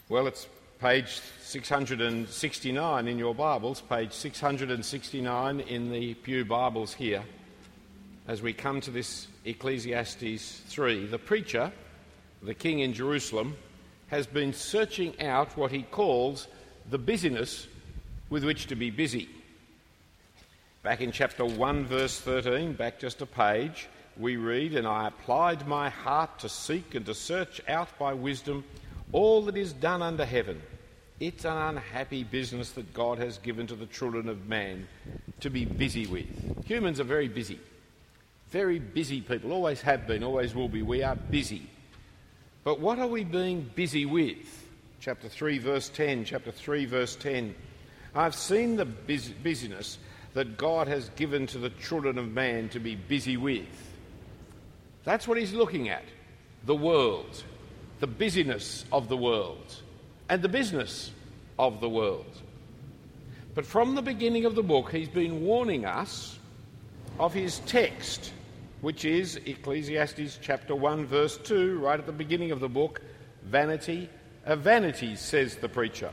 Well, it's page 669 in your Bibles, page 669 in the Pew Bibles here. As we come to this Ecclesiastes 3, the preacher, the king in Jerusalem, has been searching out what he calls the busyness with which to be busy. Back in chapter 1, verse 13, back just a page, we read, "And I applied my heart to seek and to search out by wisdom all that is done under heaven. It's an unhappy business that God has given to the children of man to be busy with." Humans are very busy people, always have been, always will be. We are busy. But what are we being busy with? Chapter 3, verse 10. "I've seen the busyness that God has given to the children of man to be busy with." That's what he's looking at. The world. The busyness of the world and the business of the world. But from the beginning of the book, he's been warning us of his text, which is Ecclesiastes chapter 1, verse 2, right at the beginning of the book. "Vanity of vanities," says the preacher.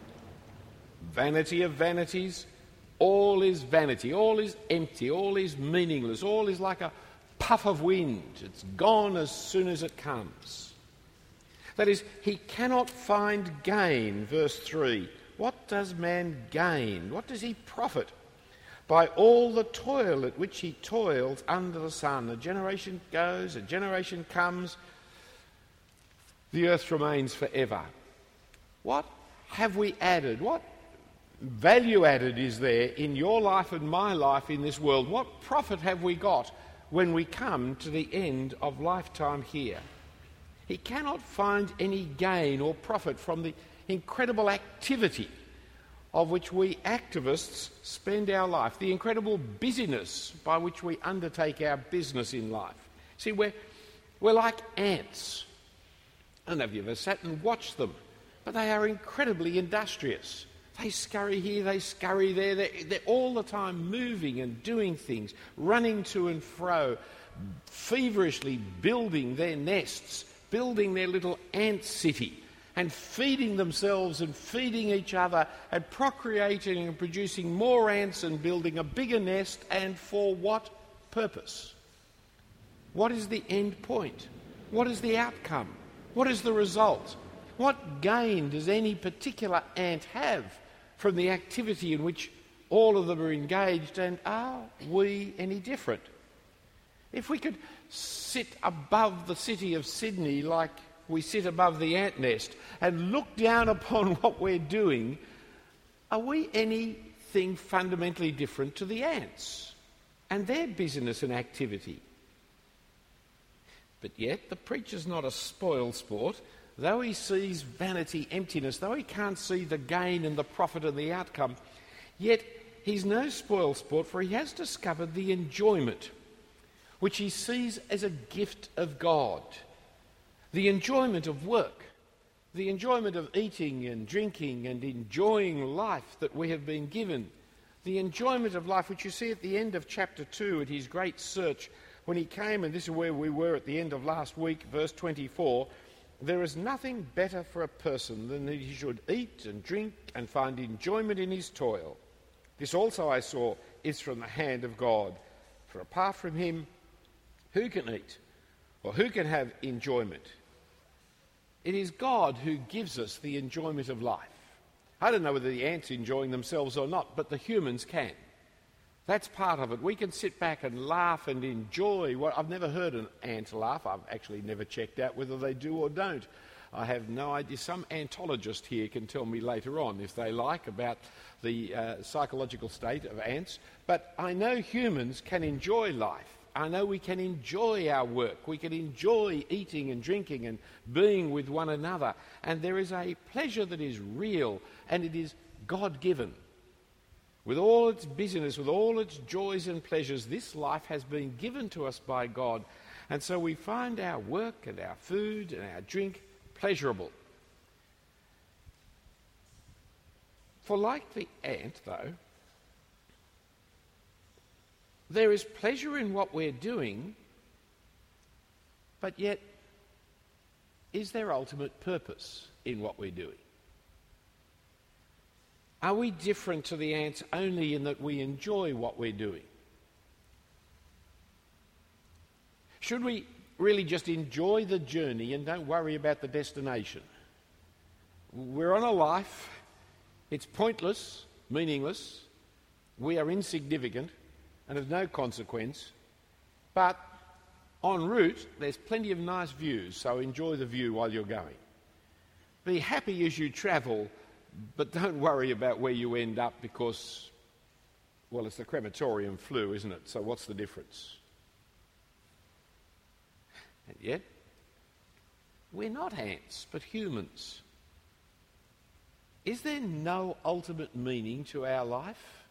Vanity of vanities, all is vanity, all is empty, all is meaningless, all is like a puff of wind. It's gone as soon as it comes. That is, he cannot find gain. Verse 3. What does man gain? What does he profit by all the toil at which he toils under the sun? A generation goes, a generation comes, the earth remains forever. What have we added? What value added is there in your life and my life in this world? What profit have we got when we come to the end of lifetime here? He cannot find any gain or profit from the incredible activity of which we activists spend our life, the incredible busyness by which we undertake our business in life. See, we're like ants. I don't know if you've ever sat and watched them, but they are incredibly industrious. They scurry here, they scurry there, they're all the time moving and doing things, running to and fro, feverishly building their nests, building their little ant city, and feeding themselves and feeding each other and procreating and producing more ants and building a bigger nest. And for what purpose? What is the end point? What is the outcome? What is the result? What gain does any particular ant have from the activity in which all of them are engaged, and are we any different? If we could sit above the city of Sydney like we sit above the ant nest and look down upon what we're doing, are we anything fundamentally different to the ants and their business and activity? But yet the preacher's not a spoil sport. Though he sees vanity, emptiness, though he can't see the gain and the profit and the outcome, yet he's no spoil sport, for he has discovered the enjoyment which he sees as a gift of God. The enjoyment of work, the enjoyment of eating and drinking and enjoying life that we have been given, the enjoyment of life which you see at the end of chapter 2 at his great search when he came, and this is where we were at the end of last week, verse 24, "There is nothing better for a person than that he should eat and drink and find enjoyment in his toil. This also I saw is from the hand of God. For apart from him, who can eat or who can have enjoyment?" It is God who gives us the enjoyment of life. I don't know whether the ants are enjoying themselves or not, but the humans can. That's part of it. We can sit back and laugh and enjoy what... I've never heard an ant laugh. I've actually never checked out whether they do or don't. I have no idea. Some antologist here can tell me later on, if they like, about the psychological state of ants. But I know humans can enjoy life. I know we can enjoy our work. We can enjoy eating and drinking and being with one another. And there is a pleasure that is real, and it is God-given. With all its busyness, with all its joys and pleasures, this life has been given to us by God. And so we find our work and our food and our drink pleasurable. For like the ant, though, there is pleasure in what we're doing, but yet is there ultimate purpose in what we're doing? Are we different to the ants only in that we enjoy what we're doing? Should we really just enjoy the journey and don't worry about the destination? We're on a life, it's pointless, meaningless, we are insignificant and of no consequence, but en route there's plenty of nice views, so enjoy the view while you're going. Be happy as you travel, but don't worry about where you end up because, well, it's the crematorium flu, isn't it? So what's the difference? And yet, we're not ants, but humans. Is there no ultimate meaning to our life?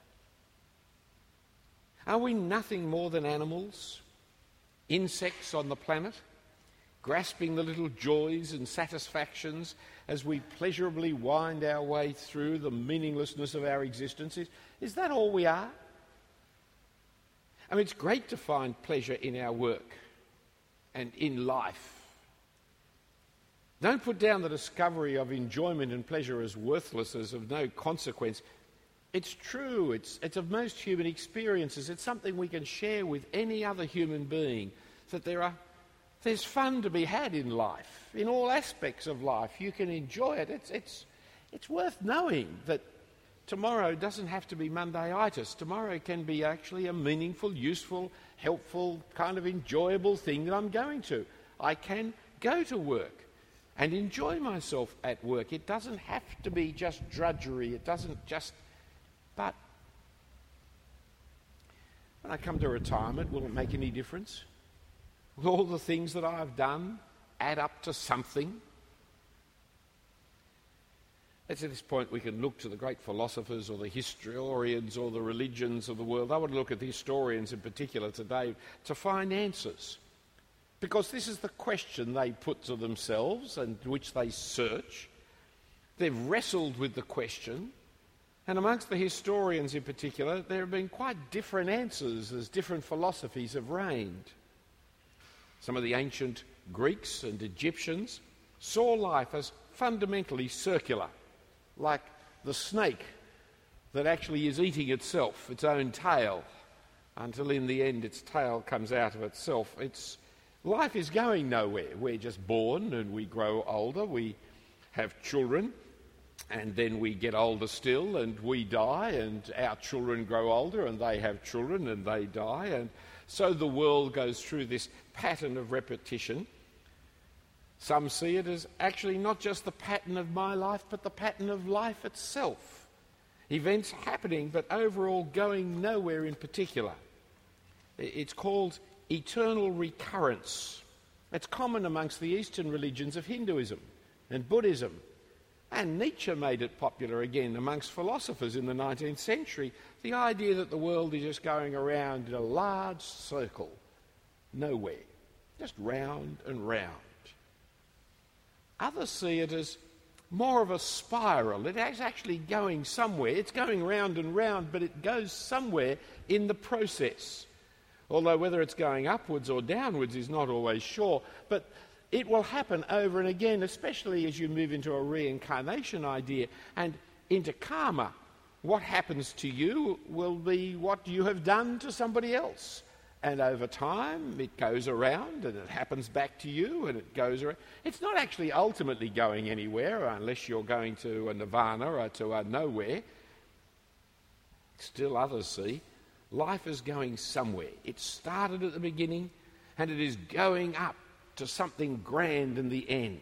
Are we nothing more than animals, insects on the planet, grasping the little joys and satisfactions as we pleasurably wind our way through the meaninglessness of our existence? Is that all we are? I mean, it's great to find pleasure in our work and in life. Don't put down the discovery of enjoyment and pleasure as worthless, as of no consequence. It's true, it's of most human experiences. It's something we can share with any other human being, that there's fun to be had in life, in all aspects of life. You can enjoy it. It's worth knowing that tomorrow doesn't have to be Monday-itis. Tomorrow can be actually a meaningful, useful, helpful, kind of enjoyable thing that I'm going to. I can go to work and enjoy myself at work. It doesn't have to be just drudgery. It doesn't just... But when I come to retirement, will it make any difference? Will all the things that I've done add up to something? It's at this point we can look to the great philosophers or the historians or the religions of the world. I want to look at the historians in particular today to find answers. Because this is the question they put to themselves and which they search. They've wrestled with the question. And amongst the historians in particular, there have been quite different answers as different philosophies have reigned. Some of the ancient Greeks and Egyptians saw life as fundamentally circular, like the snake that actually is eating itself, its own tail, until in the end its tail comes out of itself. Life is going nowhere. We're just born and we grow older, we have children, and then we get older still and we die, and our children grow older and they have children and they die, and so the world goes through this pattern of repetition. Some see it as actually not just the pattern of my life, but the pattern of life itself. Events happening, but overall going nowhere in particular. It's called eternal recurrence. It's common amongst the Eastern religions of Hinduism and Buddhism. And Nietzsche made it popular again amongst philosophers in the 19th century. The idea that the world is just going around in a large circle, nowhere, just round and round. Others see it as more of a spiral. It is actually going somewhere. It's going round and round, but it goes somewhere in the process. Although whether it's going upwards or downwards is not always sure. But it will happen over and again, especially as you move into a reincarnation idea and into karma. What happens to you will be what you have done to somebody else. And over time, it goes around and it happens back to you and it goes around. It's not actually ultimately going anywhere unless you're going to a nirvana or to a nowhere. Still others see life is going somewhere. It started at the beginning and it is going up to something grand in the end.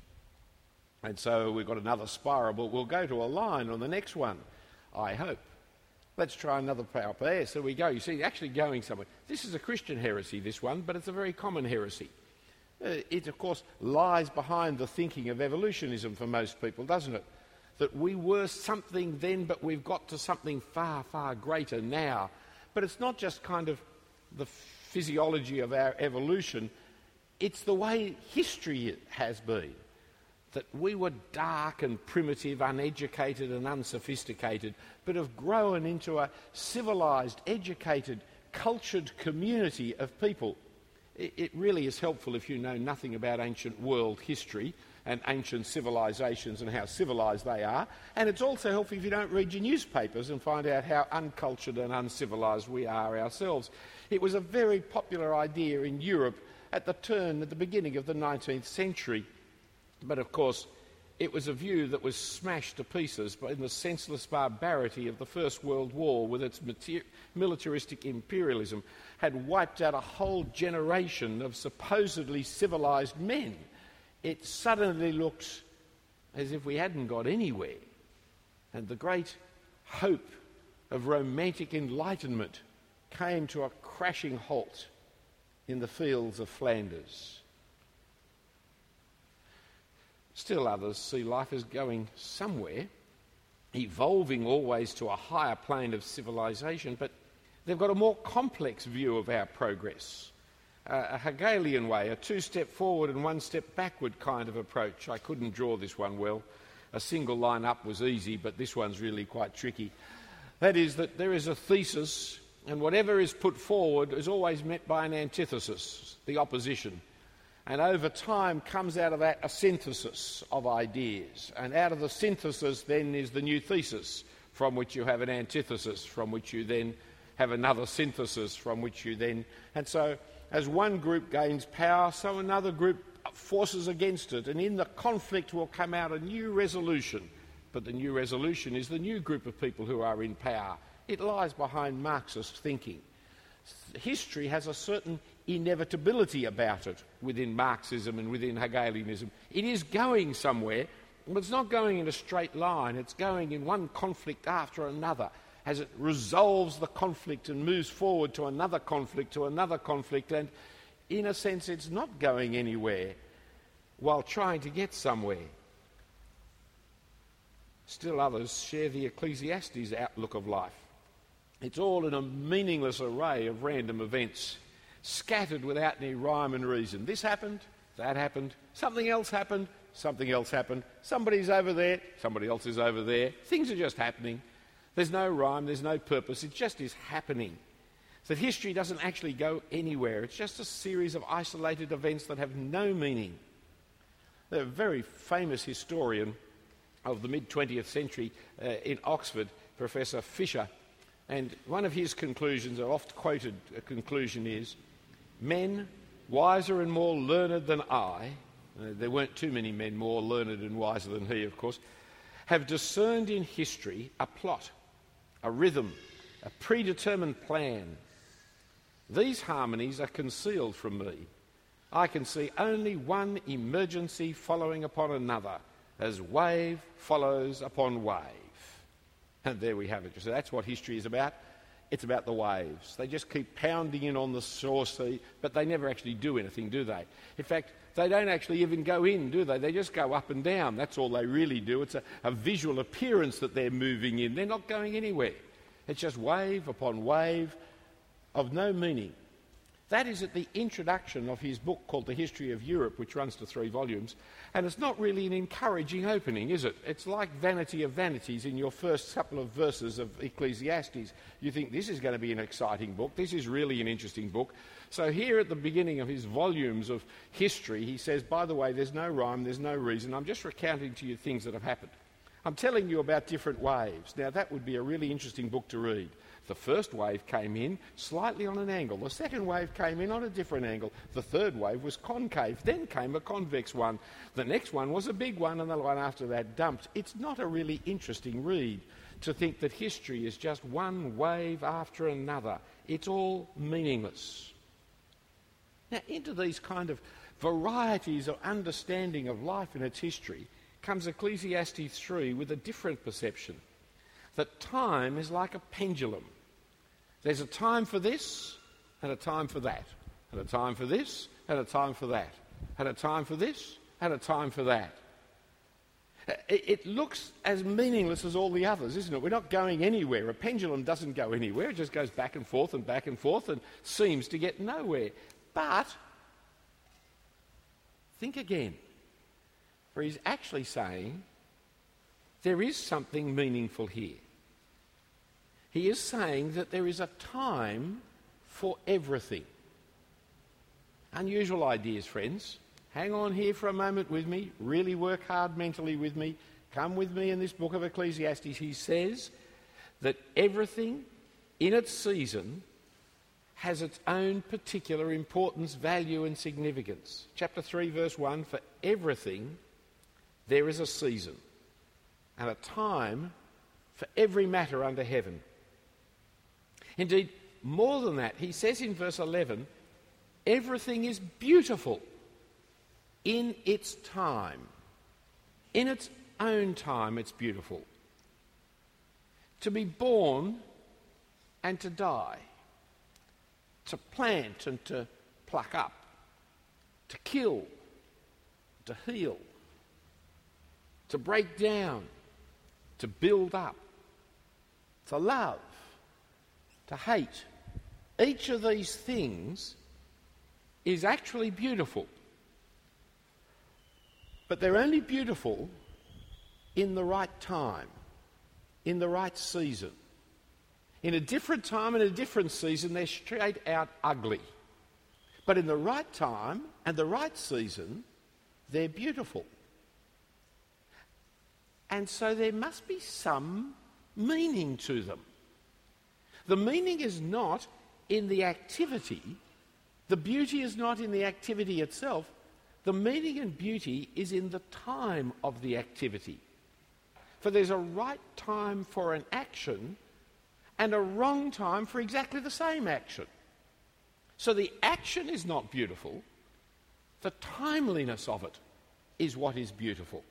And so we've got another spiral, but we'll go to a line on the next one, I hope. Let's try another power. There, so we go. You see, actually going somewhere. This is a Christian heresy, this one, but it's a very common heresy. It, of course, lies behind the thinking of evolutionism for most people, doesn't it? That we were something then, but we've got to something far, far greater now. But it's not just kind of the physiology of our evolution. It's the way history has been. That we were dark and primitive, uneducated and unsophisticated, but have grown into a civilised, educated, cultured community of people. It really is helpful if you know nothing about ancient world history and ancient civilizations and how civilized they are. And it's also helpful if you don't read your newspapers and find out how uncultured and uncivilized we are ourselves. It was a very popular idea in Europe at the beginning of the 19th century. But of course, it was a view that was smashed to pieces by the senseless barbarity of the First World War, with its militaristic imperialism, had wiped out a whole generation of supposedly civilised men. It suddenly looked as if we hadn't got anywhere. And the great hope of romantic enlightenment came to a crashing halt in the fields of Flanders. Still others see life as going somewhere, evolving always to a higher plane of civilization, but they've got a more complex view of our progress, a Hegelian way, a two-step forward and one-step backward kind of approach. I couldn't draw this one well. A single line up was easy, but this one's really quite tricky. That is, that there is a thesis, and whatever is put forward is always met by an antithesis, the opposition. And over time comes out of that a synthesis of ideas. And out of the synthesis then is the new thesis, from which you have an antithesis, from which you then have another synthesis, from which you then... And so as one group gains power, so another group forces against it. And in the conflict will come out a new resolution. But the new resolution is the new group of people who are in power. It lies behind Marxist thinking. History has a certain inevitability about it within Marxism and within Hegelianism. It is going somewhere, but it's not going in a straight line. It's going in one conflict after another as it resolves the conflict and moves forward to another conflict, and in a sense it's not going anywhere while trying to get somewhere. Still others share the Ecclesiastes outlook of life. It's all in a meaningless array of random events, scattered without any rhyme and reason. This happened, that happened, something else happened, something else happened, somebody's over there, somebody else is over there. Things are just happening. There's no rhyme, there's no purpose, it just is happening. So history doesn't actually go anywhere. It's just a series of isolated events that have no meaning. There's a very famous historian of the mid-20th century in Oxford, Professor Fisher, and one of his conclusions, an oft-quoted conclusion, is, men wiser and more learned than I, there weren't too many men more learned and wiser than he, of course, have discerned in history a plot, a rhythm, a predetermined plan. These harmonies are concealed from me. I can see only one emergency following upon another, as wave follows upon wave. And there we have it. So that's what history is about. It's about the waves. They just keep pounding in on the shore sea, but they never actually do anything, do they? In fact, they don't actually even go in, do they? They just go up and down. That's all they really do. It's a visual appearance that they're moving in. They're not going anywhere. It's just wave upon wave of no meaning. That is at the introduction of his book called The History of Europe, which runs to 3 volumes. And it's not really an encouraging opening, is it? It's like Vanity of Vanities in your first couple of verses of Ecclesiastes. You think this is going to be an exciting book. This is really an interesting book. So here at the beginning of his volumes of history, he says, by the way, there's no rhyme, there's no reason. I'm just recounting to you things that have happened. I'm telling you about different waves. Now, that would be a really interesting book to read. The first wave came in slightly on an angle. The second wave came in on a different angle. The third wave was concave. Then came a convex one. The next one was a big one, and the one after that dumped. It's not a really interesting read to think that history is just one wave after another. It's all meaningless. Now, into these kind of varieties of understanding of life and its history comes Ecclesiastes 3 with a different perception, that time is like a pendulum. There's a time for this, and a time for that, and a time for this, and a time for that, and a time for this, and a time for that. It looks as meaningless as all the others, isn't it? We're not going anywhere. A pendulum doesn't go anywhere. It just goes back and forth and seems to get nowhere. But think again, for he's actually saying there is something meaningful here. He is saying that there is a time for everything. Unusual ideas, friends. hang on here for a moment with me, really work hard mentally with me, come with me in this book of Ecclesiastes. He says that everything in its season has its own particular importance, value and significance. Chapter 3, verse 1, for everything there is a season and a time for every matter under heaven. Indeed, more than that, he says in verse 11, everything is beautiful in its time. In its own time, it's beautiful. To be born and to die, to plant and to pluck up, to kill, to heal, to break down, to build up, to love, to hate. Each of these things is actually beautiful. But they're only beautiful in the right time, in the right season. In a different time and a different season, they're straight out ugly. But in the right time and the right season, they're beautiful. And so there must be some meaning to them. The meaning is not in the activity. The beauty is not in the activity itself. The meaning and beauty is in the time of the activity. For there's a right time for an action and a wrong time for exactly the same action. So the action is not beautiful. The timeliness of it is what is beautiful.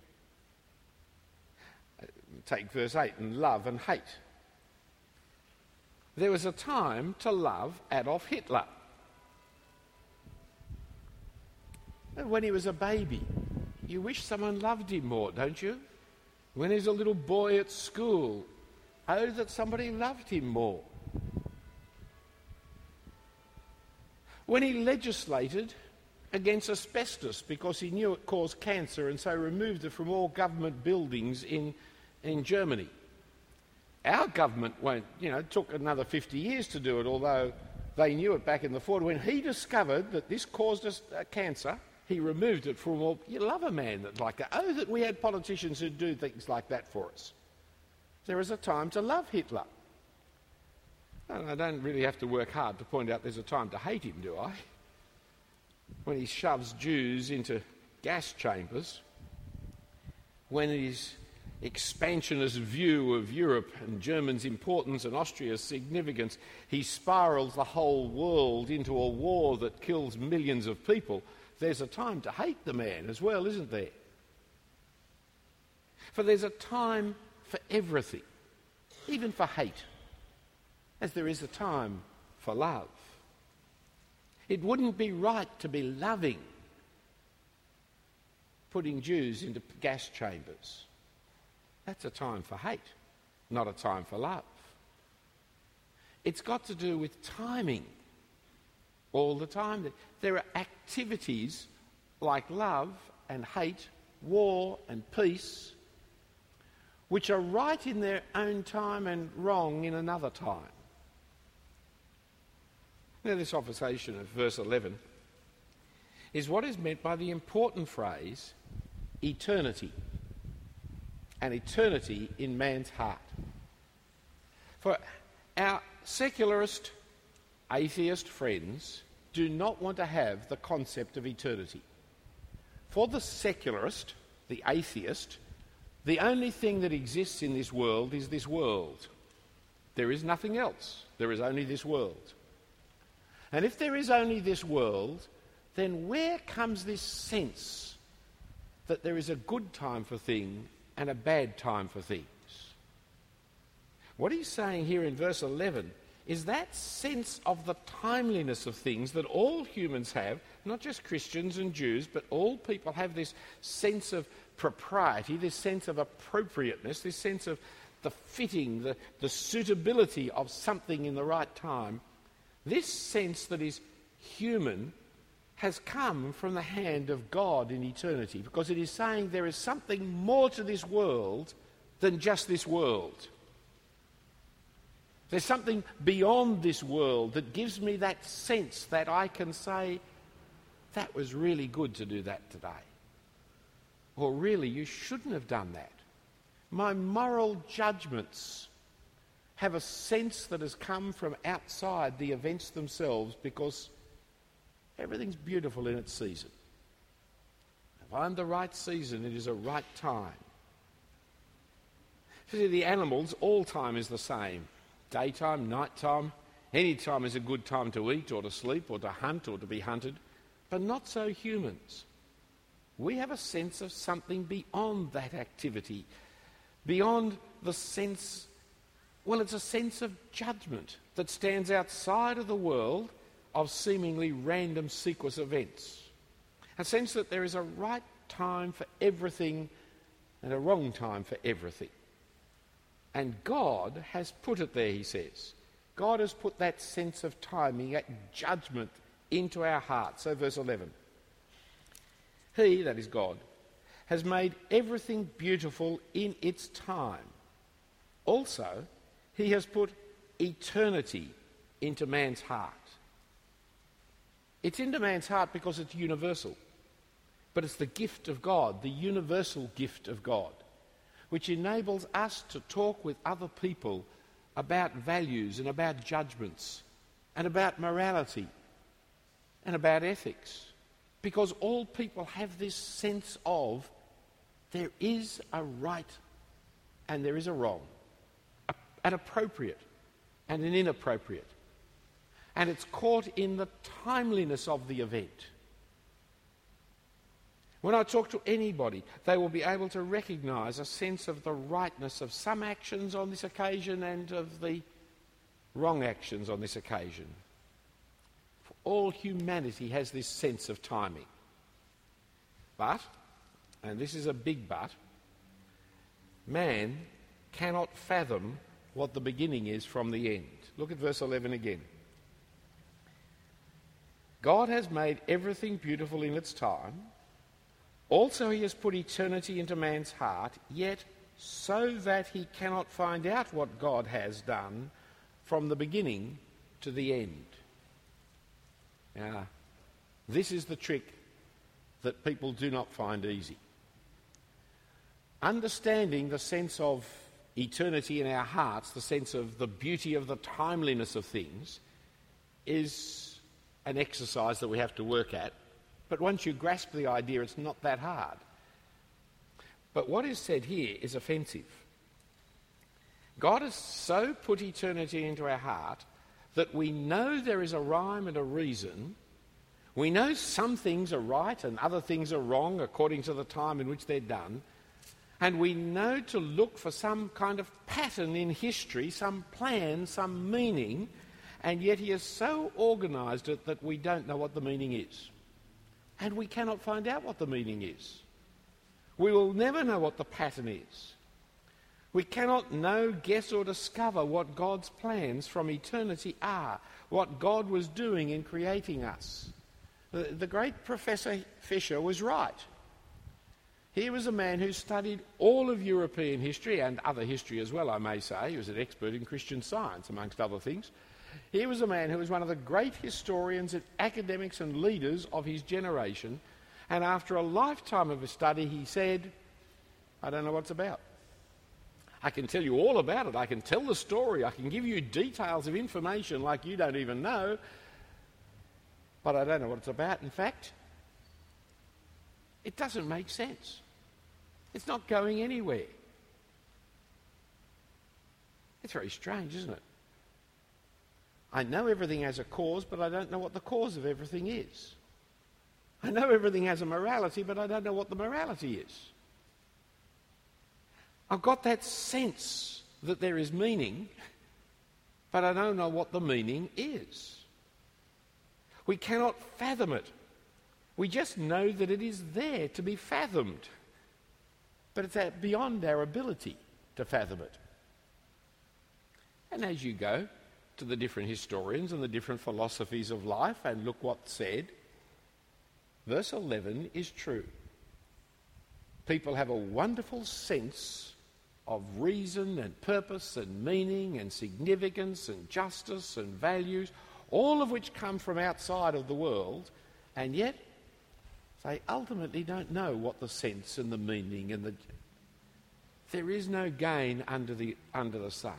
Take verse 8, and love and hate. There was a time to love Adolf Hitler. When he was a baby, you wish someone loved him more, don't you? When he was a little boy at school, oh, that somebody loved him more. When he legislated against asbestos because he knew it caused cancer and so removed it from all government buildings in Germany. Our government took another 50 years to do it, although they knew it back in the 40s. When he discovered that this caused us cancer, he removed it from all. You love a man that's like that. Oh, that we had politicians who do things like that for us. There is a time to love Hitler. And I don't really have to work hard to point out there's a time to hate him, do I? When he shoves Jews into gas chambers, when his expansionist view of Europe and Germany's importance and Austria's significance, he spirals the whole world into a war that kills millions of people. There's a time to hate the man as well, isn't there? For there's a time for everything, even for hate, as there is a time for love. It wouldn't be right to be loving putting Jews into gas chambers. That's a time for hate, not a time for love. It's got to do with timing all the time. There are activities like love and hate, war and peace, which are right in their own time and wrong in another time. Now, this observation of verse 11 is what is meant by the important phrase, eternity, and eternity in man's heart. For our secularist, atheist friends do not want to have the concept of eternity. For the secularist, the atheist, the only thing that exists in this world is this world. There is nothing else. There is only this world. And if there is only this world, then where comes this sense that there is a good time for things and a bad time for things? What he's saying here in verse 11 is that sense of the timeliness of things that all humans have, not just Christians and Jews, but all people have this sense of propriety, this sense of appropriateness, this sense of the fitting, the suitability of something in the right time. This sense that is human has come from the hand of God in eternity, because it is saying there is something more to this world than just this world. There's something beyond this world that gives me that sense that I can say, that was really good to do that today. Or really, you shouldn't have done that. My moral judgments have a sense that has come from outside the events themselves because everything's beautiful in its season. If I'm the right season, it is a right time. See, the animals, all time is the same. Daytime, nighttime, any time is a good time to eat or to sleep or to hunt or to be hunted, but not so humans. We have a sense of something beyond that activity, beyond the sense, well, it's a sense of judgment that stands outside of the world of seemingly random sequence events. A sense that there is a right time for everything and a wrong time for everything. And God has put it there, he says. God has put that sense of timing, that judgment into our hearts. So verse 11. He, that is God, has made everything beautiful in its time. Also, he has put eternity into man's heart. It's into man's heart because it's universal. But it's the gift of God, the universal gift of God, which enables us to talk with other people about values and about judgments and about morality and about ethics. Because all people have this sense of there is a right and there is a wrong, an appropriate and an inappropriate. And it's caught in the timeliness of the event. When I talk to anybody, they will be able to recognise a sense of the rightness of some actions on this occasion and of the wrong actions on this occasion. For all humanity has this sense of timing. But, and this is a big but, man cannot fathom what the beginning is from the end. Look at verse 11 again. God has made everything beautiful in its time. Also he has put eternity into man's heart, yet so that he cannot find out what God has done from the beginning to the end. Now, this is the trick that people do not find easy. Understanding the sense of eternity in our hearts, the sense of the beauty of the timeliness of things, is an exercise that we have to work at. But once you grasp the idea, it's not that hard. But what is said here is offensive. God has so put eternity into our heart that we know there is a rhyme and a reason. We know some things are right and other things are wrong according to the time in which they're done. And we know to look for some kind of pattern in history, some plan, some meaning, and yet he has so organised it that we don't know what the meaning is. And we cannot find out what the meaning is. We will never know what the pattern is. We cannot know, guess or discover what God's plans from eternity are, what God was doing in creating us. The great Professor Fisher was right. He was a man who studied all of European history and other history as well, I may say. He was an expert in Christian Science, amongst other things. He was a man who was one of the great historians and academics and leaders of his generation, and after a lifetime of study he said, I don't know what it's about. I can tell you all about it, I can tell the story, I can give you details of information like you don't even know, but I don't know what it's about. In fact, it doesn't make sense. It's not going anywhere. It's very strange, isn't it? I know everything has a cause, but I don't know what the cause of everything is. I know everything has a morality, but I don't know what the morality is. I've got that sense that there is meaning, but I don't know what the meaning is. We cannot fathom it. We just know that it is there to be fathomed, but it's beyond our ability to fathom it. And as you go to the different historians and the different philosophies of life and look what's said, verse 11 is true. People have a wonderful sense of reason and purpose and meaning and significance and justice and values, all of which come from outside of the world, and yet they ultimately don't know what the sense and the meaning and there is no gain under the sun.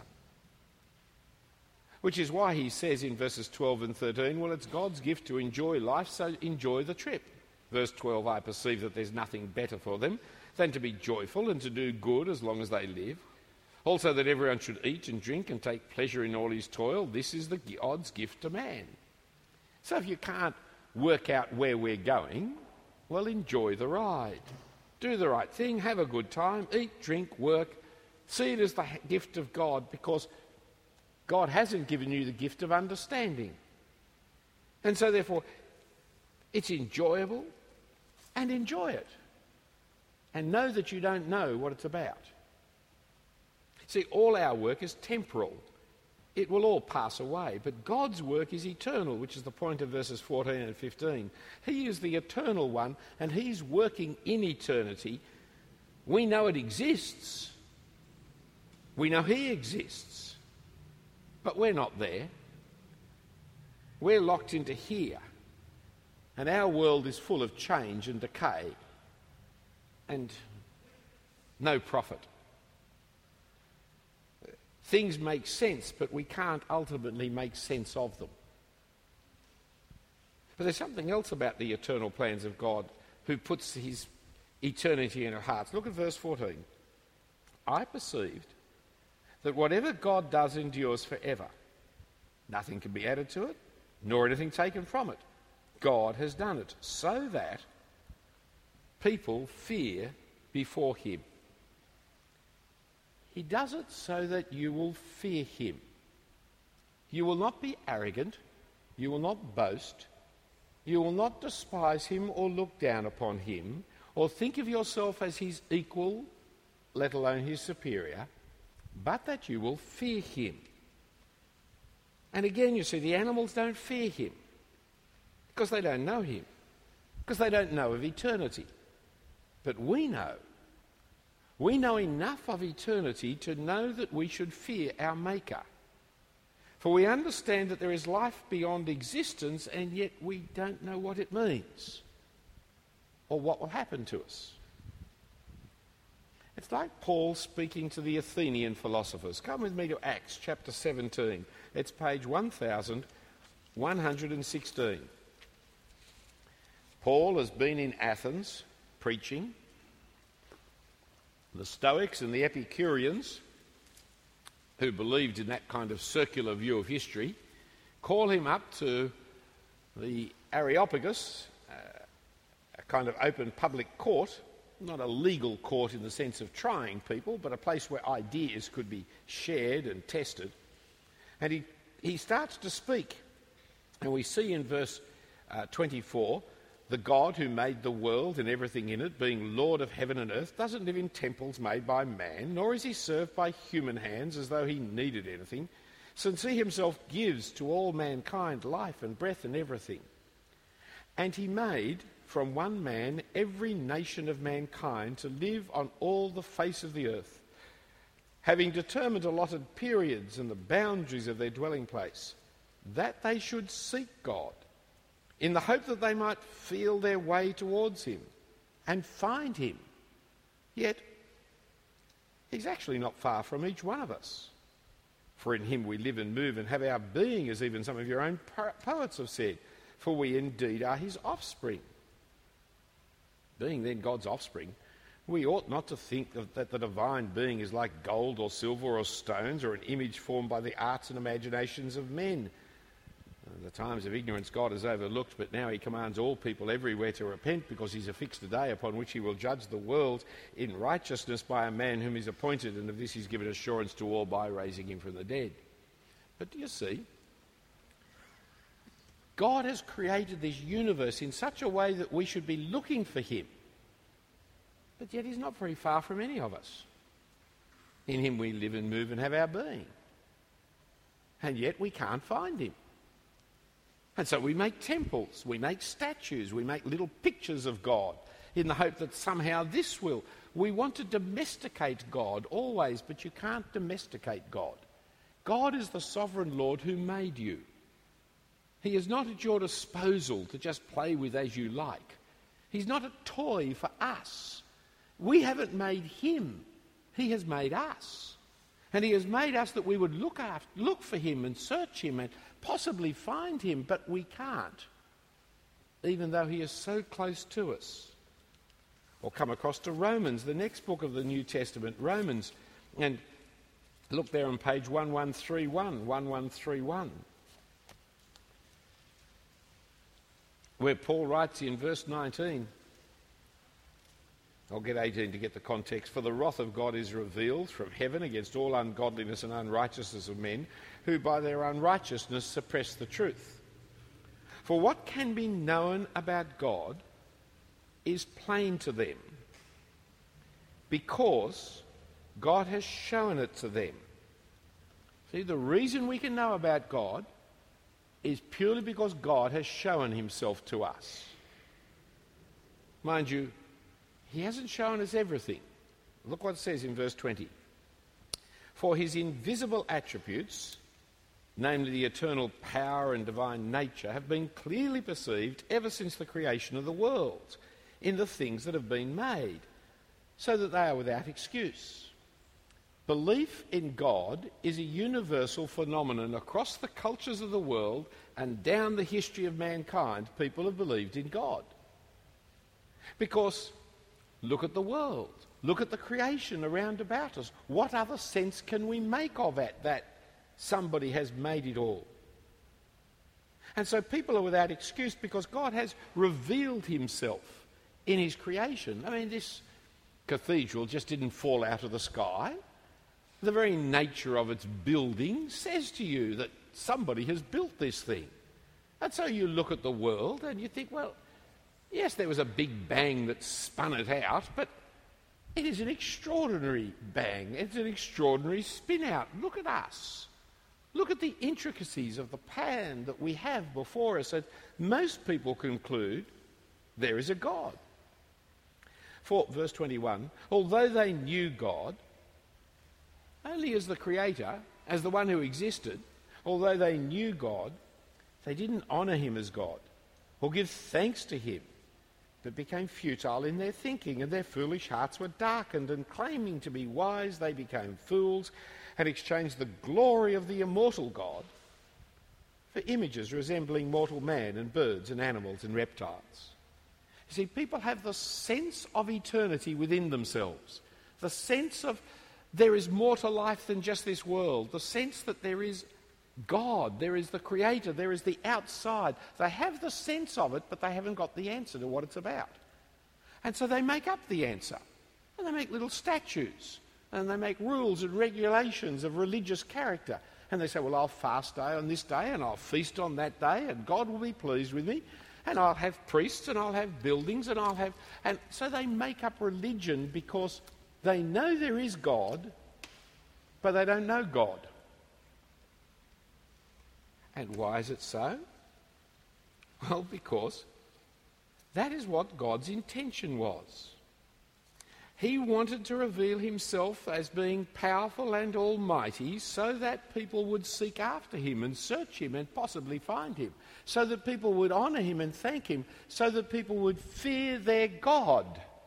Which is why he says in verses 12 and 13, well, it's God's gift to enjoy life, so enjoy the trip. Verse 12, I perceive that there's nothing better for them than to be joyful and to do good as long as they live. Also that everyone should eat and drink and take pleasure in all his toil. This is the God's gift to man. So if you can't work out where we're going, well, enjoy the ride. Do the right thing, have a good time, eat, drink, work. See it as the gift of God, because God hasn't given you the gift of understanding. And so therefore, it's enjoyable, and enjoy it. And know that you don't know what it's about. See, all our work is temporal. It will all pass away. But God's work is eternal, which is the point of verses 14 and 15. He is the eternal one, and he's working in eternity. We know it exists. We know he exists. But we're not there. We're locked into here. And our world is full of change and decay and no profit. Things make sense, but we can't ultimately make sense of them. But there's something else about the eternal plans of God who puts his eternity in our hearts. Look at verse 14. I perceived that whatever God does endures forever. Nothing can be added to it, nor anything taken from it. God has done it so that people fear before him. He does it so that you will fear him. You will not be arrogant. You will not boast. You will not despise him or look down upon him or think of yourself as his equal, let alone his superior, but that you will fear him. And again, you see, the animals don't fear him because they don't know him, because they don't know of eternity. But we know. We know enough of eternity to know that we should fear our Maker. For we understand that there is life beyond existence, and yet we don't know what it means or what will happen to us. It's like Paul speaking to the Athenian philosophers. Come with me to Acts chapter 17. It's page 1116. Paul has been in Athens preaching. The Stoics and the Epicureans, who believed in that kind of circular view of history, call him up to the Areopagus, a kind of open public court, not a legal court in the sense of trying people, but a place where ideas could be shared and tested. And he starts to speak. And we see in verse 24, the God who made the world and everything in it, being Lord of heaven and earth, doesn't live in temples made by man, nor is he served by human hands as though he needed anything, since he himself gives to all mankind life and breath and everything. And he made from one man every nation of mankind to live on all the face of the earth, having determined allotted periods and the boundaries of their dwelling place, that they should seek God, in the hope that they might feel their way towards him and find him. Yet, he's actually not far from each one of us. For in him we live and move and have our being, as even some of your own poets have said, for we indeed are his offspring. Being then God's offspring, we ought not to think that the divine being is like gold or silver or stones or an image formed by the arts and imaginations of men. The times of ignorance God has overlooked, but now he commands all people everywhere to repent, because he's affixed a day upon which he will judge the world in righteousness by a man whom he's appointed, and of this he's given assurance to all by raising him from the dead. But do you see? God has created this universe in such a way that we should be looking for him. But yet he's not very far from any of us. In him we live and move and have our being. And yet we can't find him. And so we make temples, we make statues, we make little pictures of God in the hope that somehow this will. We want to domesticate God always, but you can't domesticate God. God is the sovereign Lord who made you. He is not at your disposal to just play with as you like. He's not a toy for us. We haven't made him. He has made us. And he has made us that we would look for him and search him and possibly find him, but we can't, even though he is so close to us. Or come across to Romans, the next book of the New Testament, Romans, and look there on page 1131, where Paul writes in verse 19, I'll get 18 to get the context. For the wrath of God is revealed from heaven against all ungodliness and unrighteousness of men, who by their unrighteousness suppress the truth. For what can be known about God is plain to them, because God has shown it to them. See, the reason we can know about God is purely because God has shown himself to us. Mind you, he hasn't shown us everything. Look what it says in verse 20. For his invisible attributes, namely the eternal power and divine nature, have been clearly perceived ever since the creation of the world in the things that have been made, so that they are without excuse. Belief in God is a universal phenomenon across the cultures of the world, and down the history of mankind, people have believed in God. Because look at the world. Look at the creation around about us. What other sense can we make of it that somebody has made it all? And so people are without excuse because God has revealed himself in his creation. I mean, this cathedral just didn't fall out of the sky. The very nature of its building says to you that somebody has built this thing. And so you look at the world and you think, well, yes, there was a big bang that spun it out, but it is an extraordinary bang. It's an extraordinary spin out. Look at us. Look at the intricacies of the plan that we have before us. And most people conclude there is a God. For, verse 21, although they knew God, only as the Creator, as the one who existed, although they knew God, they didn't honour him as God or give thanks to him, but became futile in their thinking, and their foolish hearts were darkened, and claiming to be wise, they became fools and exchanged the glory of the immortal God for images resembling mortal man and birds and animals and reptiles. You see, people have the sense of eternity within themselves, the sense of there is more to life than just this world, the sense that there is God, there is the Creator, there is the outside. They have the sense of it, but they haven't got the answer to what it's about. And so they make up the answer. And they make little statues. And they make rules and regulations of religious character. And they say, well, I'll fast day on this day, and I'll feast on that day, and God will be pleased with me. And I'll have priests, and I'll have buildings, and I'll have... And so they make up religion because they know there is God, but they don't know God. And why is it so? Well, because that is what God's intention was. He wanted to reveal himself as being powerful and almighty so that people would seek after him and search him and possibly find him, so that people would honour him and thank him, so that people would fear their God.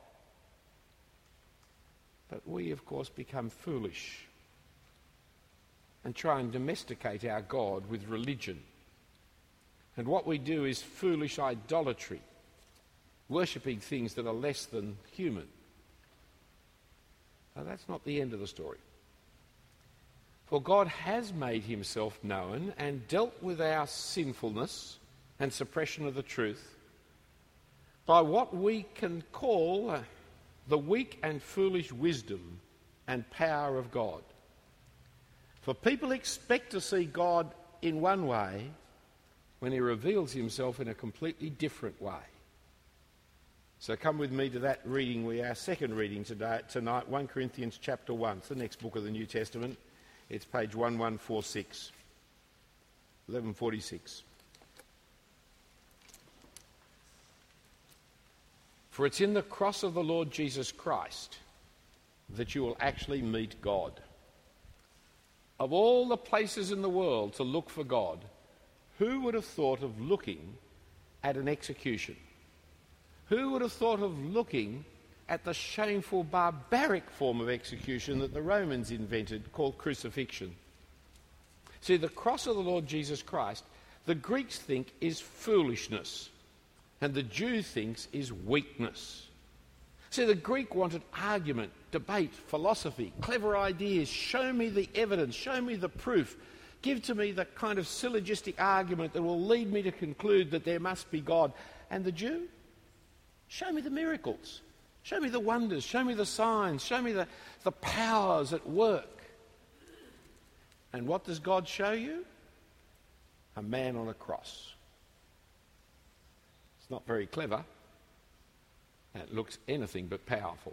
But we, of course, become foolish and try and domesticate our God with religion. And what we do is foolish idolatry, worshipping things that are less than human. Now, that's not the end of the story. For God has made himself known and dealt with our sinfulness and suppression of the truth by what we can call the weak and foolish wisdom and power of God. For people expect to see God in one way when he reveals himself in a completely different way. So come with me to that reading, our second reading tonight, 1 Corinthians chapter 1. It's the next book of the New Testament. It's page 1146. 1146. For it's in the cross of the Lord Jesus Christ that you will actually meet God. Of all the places in the world to look for God, who would have thought of looking at an execution? Who would have thought of looking at the shameful, barbaric form of execution that the Romans invented called crucifixion? See, the cross of the Lord Jesus Christ, the Greeks think is foolishness, and the Jew thinks is weakness. See, the Greek wanted argument, debate, philosophy, clever ideas. Show me the evidence, show me the proof. Give to me the kind of syllogistic argument that will lead me to conclude that there must be God. And the Jew? Show me the miracles. Show me the wonders. Show me the signs. Show me the powers at work. And what does God show you? A man on a cross. It's not very clever. It looks anything but powerful.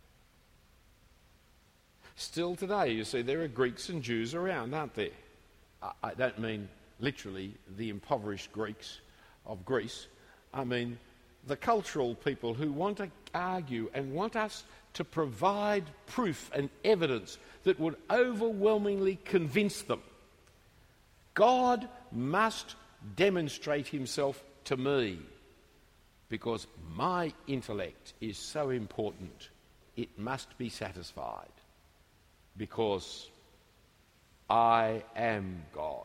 Still today, you see, there are Greeks and Jews around, aren't there? I don't mean literally the impoverished Greeks of Greece. I mean the cultural people who want to argue and want us to provide proof and evidence that would overwhelmingly convince them. God must demonstrate himself to me because my intellect is so important. It must be satisfied because I am God.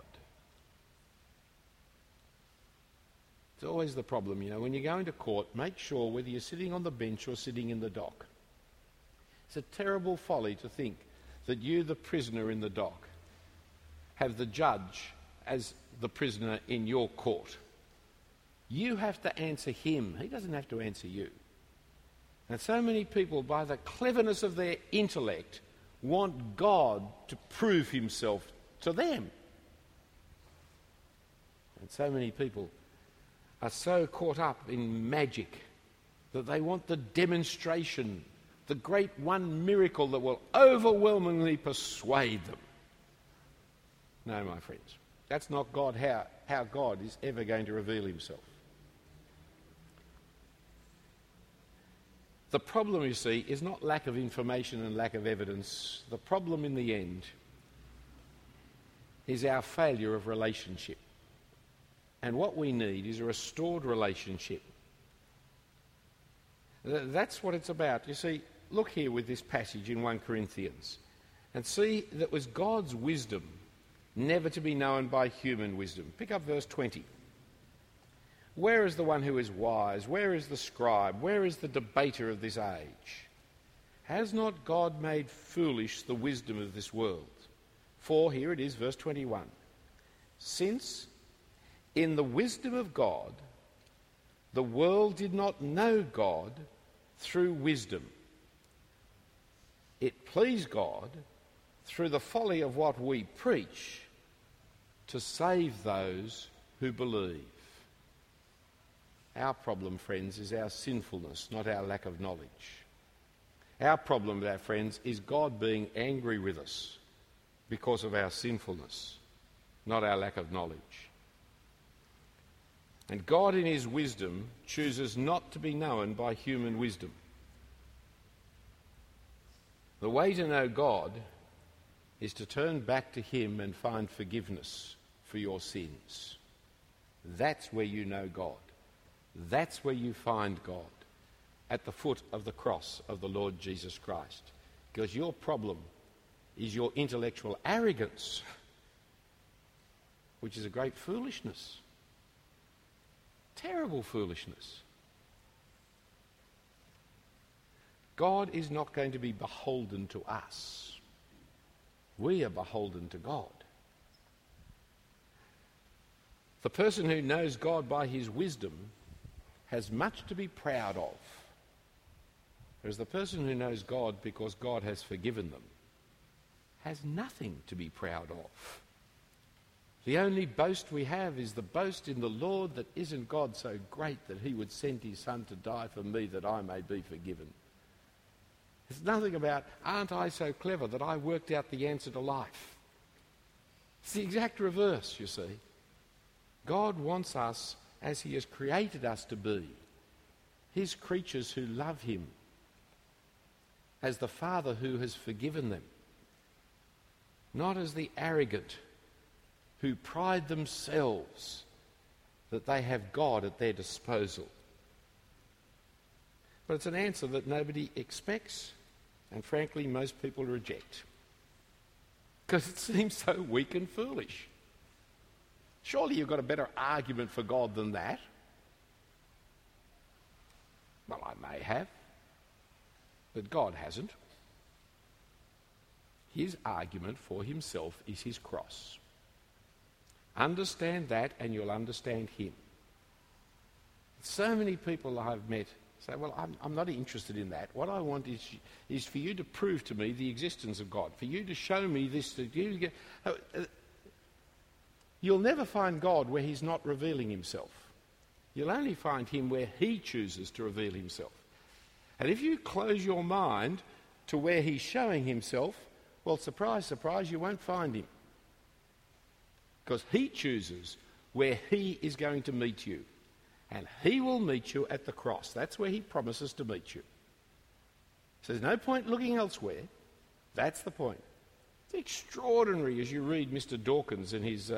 It's always the problem, you know, when you go into court, make sure whether you're sitting on the bench or sitting in the dock. It's a terrible folly to think that you, the prisoner in the dock, have the judge as the prisoner in your court. You have to answer him. He doesn't have to answer you. And so many people, by the cleverness of their intellect, want God to prove himself to them. And so many people are so caught up in magic that they want the demonstration, the great one miracle that will overwhelmingly persuade them. No, my friends, that's not God, how God is ever going to reveal himself. The problem, you see, is not lack of information and lack of evidence. The problem in the end is our failure of relationship. And what we need is a restored relationship. That's what it's about. You see, look here with this passage in 1 Corinthians and see that it was God's wisdom never to be known by human wisdom. Pick up verse 20. Where is the one who is wise? Where is the scribe? Where is the debater of this age? Has not God made foolish the wisdom of this world? For, here it is, verse 21. Since in the wisdom of God, the world did not know God through wisdom. It pleased God, through the folly of what we preach, to save those who believe. Our problem, friends, is our sinfulness, not our lack of knowledge. Our problem, our friends, is God being angry with us because of our sinfulness, not our lack of knowledge. And God in his wisdom chooses not to be known by human wisdom. The way to know God is to turn back to him and find forgiveness for your sins. That's where you know God. That's where you find God, at the foot of the cross of the Lord Jesus Christ. Because your problem is your intellectual arrogance, which is a great foolishness. Terrible foolishness. God is not going to be beholden to us. We are beholden to God. The person who knows God by his wisdom has much to be proud of. Whereas the person who knows God because God has forgiven them has nothing to be proud of. The only boast we have is the boast in the Lord that isn't God so great that he would send his Son to die for me that I may be forgiven. There's nothing about, aren't I so clever that I worked out the answer to life? It's the exact reverse, you see. God wants us as he has created us to be, his creatures who love him, as the Father who has forgiven them, not as the arrogant who pride themselves that they have God at their disposal. But it's an answer that nobody expects, and frankly most people reject. Because it seems so weak and foolish. Surely you've got a better argument for God than that. Well, I may have, but God hasn't. His argument for himself is his cross. Understand that and you'll understand him. So many people I've met say, well, I'm not interested in that. What I want is for you to prove to me the existence of God, for you to show me this. You'll never find God where he's not revealing himself. You'll only find him where he chooses to reveal himself. And if you close your mind to where he's showing himself, well, surprise, surprise, you won't find him. Because he chooses where he is going to meet you. And he will meet you at the cross. That's where he promises to meet you. So there's no point looking elsewhere. That's the point. It's extraordinary as you read Mr. Dawkins in his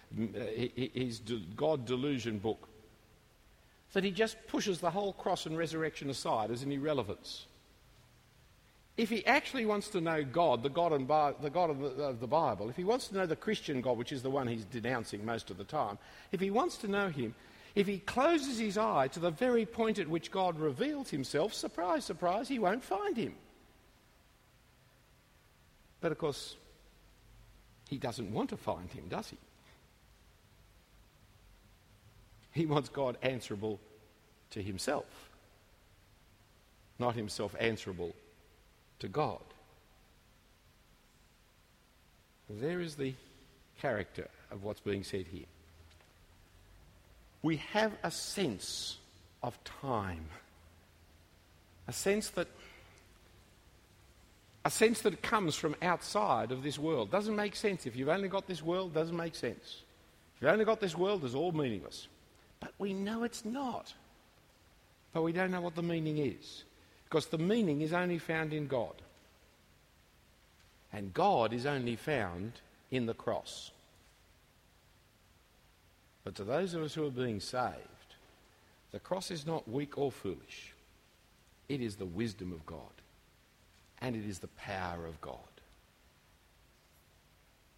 God Delusion book, that he just pushes the whole cross and resurrection aside as an irrelevance. If he actually wants to know God, the God of the Bible, if he wants to know the Christian God, which is the one he's denouncing most of the time, if he wants to know him, if he closes his eye to the very point at which God reveals himself, surprise, surprise, he won't find him. But of course, he doesn't want to find him, does he? He wants God answerable to himself, not himself answerable to God. There is the character of what's being said here. We have a sense of time, a sense that comes from outside of this world. Doesn't make sense. If you've only got this world, doesn't make sense. If you've only got this world, it's all meaningless. But we know it's not. But we don't know what the meaning is, because the meaning is only found in God. And God is only found in the cross. But to those of us who are being saved, the cross is not weak or foolish. It is the wisdom of God, and it is the power of God.